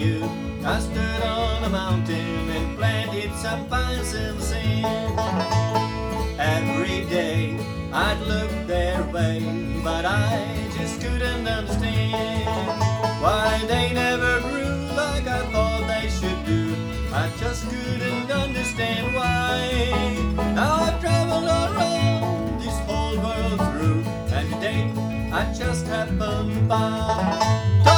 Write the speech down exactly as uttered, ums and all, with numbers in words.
you. I stood on a mountain and planted some vines in the sand. Every day I'd look their way, but I just couldn't understand why they never grew like I thought they should do. I just couldn't understand why. Now I've traveled around this whole world through, and today I just happened by.